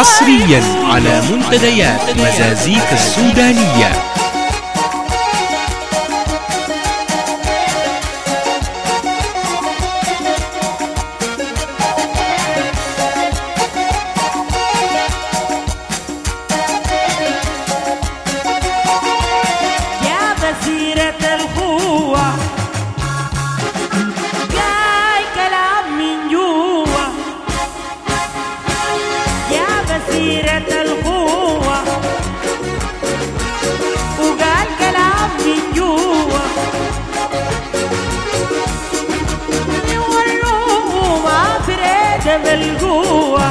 حصريا على منتديات مزازيك السودانية. يا بسيرة الخوة جاي كلام من جوا، يا بسيرة الخوة وقال كلام من جوا، والروح ما فريدة بالقوة.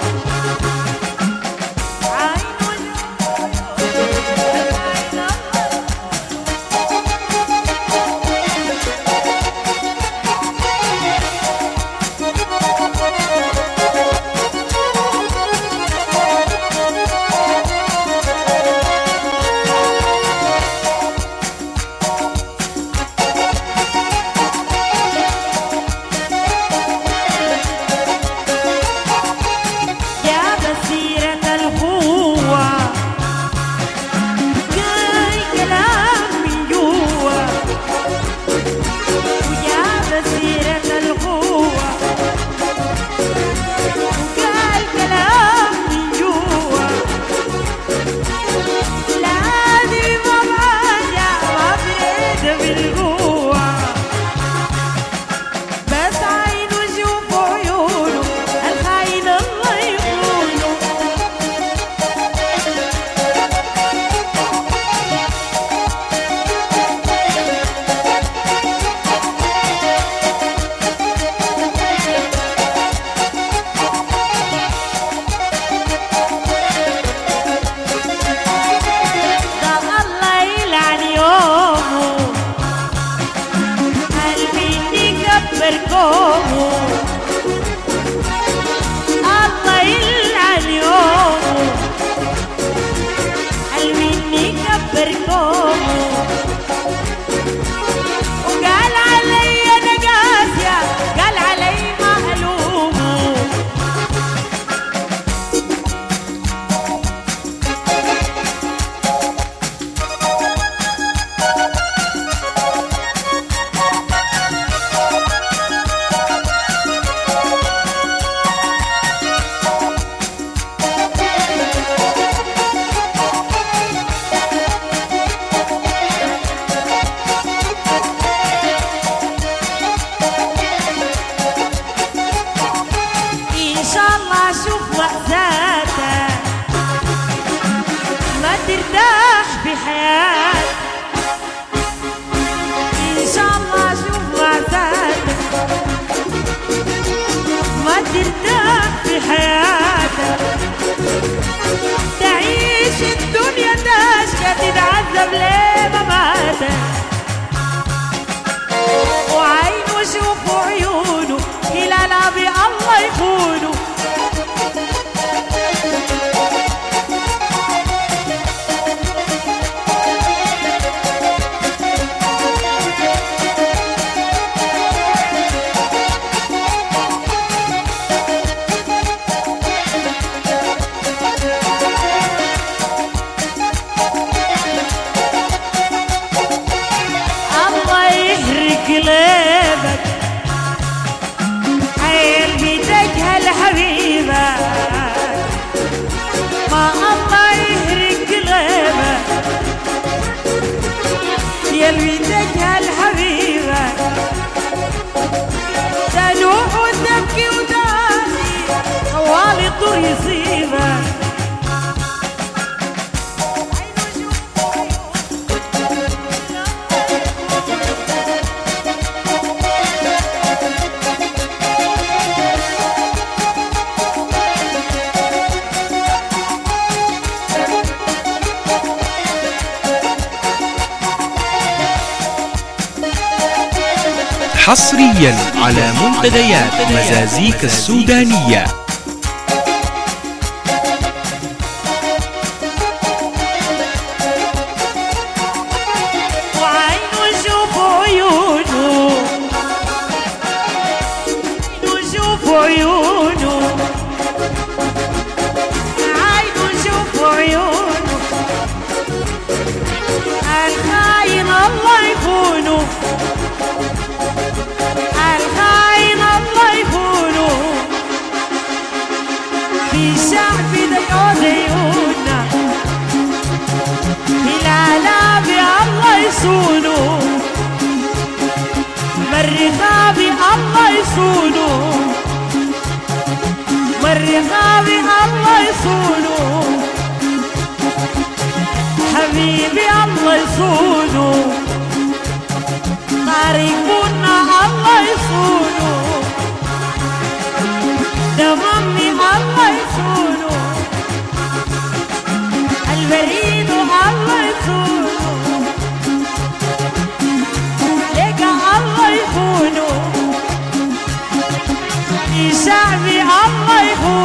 الله يلعن يومه قلبي كبر كومه، وقال علي انا قاسية، قال علي مقلوبه. ترتاح في حياتك إن شاء الله، شوف وعساتك ما ترتاح في حياتك، تعيش الدنيا تشكى تتعذب ليه مماتك، وعينه شوف عيونه هلالها بالله يخونه. قلبك عيل بيدك هالحبيبة، ما الله يهرق قلبك يا بيدك هالحبيبة، تنوح وتبكي وتعاني طوال الطور يصيبك. حصريا على منتديات مزازيك السودانية. وعينه شوف عيونه، عينه شوف عيونه يصونوا، مرغابي الله يصونوا، مرغابي الله يصونوا، حبيبي الله يصونوا، طريقنا الله يصونوا، دمامي الله يصونوا، البريد الله يصونوا، لقى الله يخونوا، شعبي الله يخونوا.